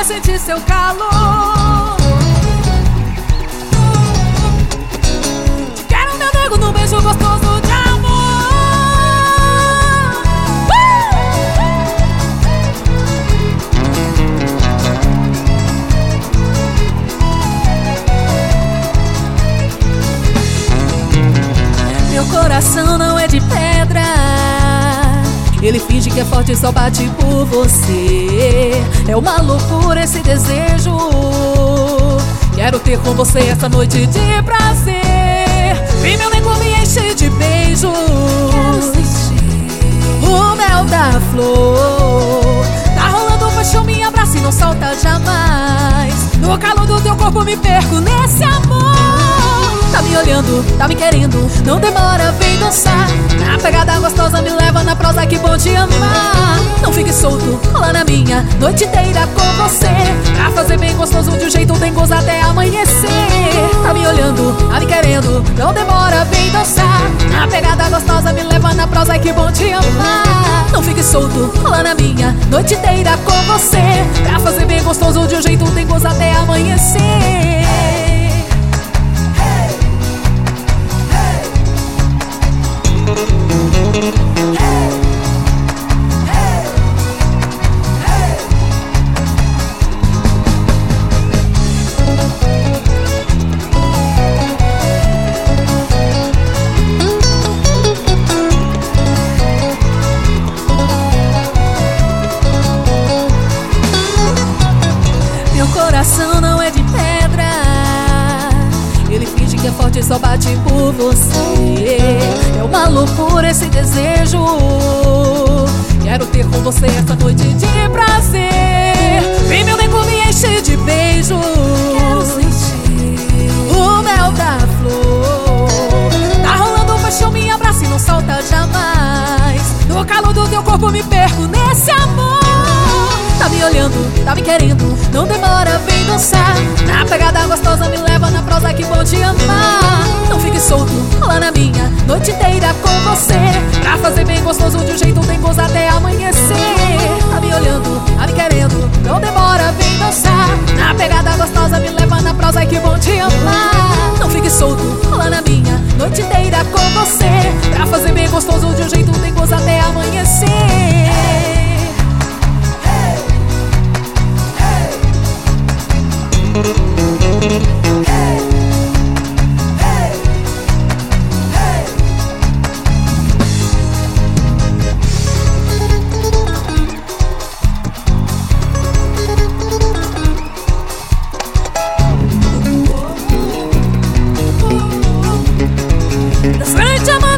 sentir seu calor. Te quero, meu nego, num beijo gostoso de amor. Meu coração não é de pedra, ele finge que é forte e só bate por você. É uma loucura esse desejo. Quero ter com você essa noite de prazer. Vem, meu nego, me enche de beijos. Quero sentir o mel da flor. Tá rolando paixão, me abraça e não solta jamais. No calor do teu corpo me perco nesse amor. Tá me olhando, tá me querendo, não demora, vem dançar. Na pegada gostosa me leva na prosa, que bom te amar. Não fique solto, cola na minha noite inteira com você. Pra fazer bem gostoso de um jeito dengoso até amanhecer. Tá me olhando, tá me querendo, não demora, vem dançar. Na pegada gostosa me leva na prosa, que bom te amar. Não fique solto, cola na minha noite inteira com você. Pra fazer bem gostoso de um jeito dengoso até amanhecer. Meu coração não é de pedra, ele finge que é forte e só bate por você. É uma loucura esse desejo. Quero ter com você essa noite de prazer. Vem, meu nego, me enche de beijos. Quero sentir o mel da flor. Tá rolando paixão, me abraça e não solta jamais. No calor do teu corpo me perco nesse amor. Tá me olhando, tá me querendo, não demora, vem dançar. Na pegada gostosa me leva na prosa, que bom te amar. Não fique solto, cola na minha noite inteira com você. Pra fazer bem gostoso de um jeito dengoso até amanhecer. Tá me olhando, tá me querendo, não demora, vem dançar. Na pegada gostosa me leva na prosa, que bom te amar. Não fique solto, cola na minha noite inteira com você. Pra fazer bem gostoso de um jeito dengoso até amanhecer. Frente a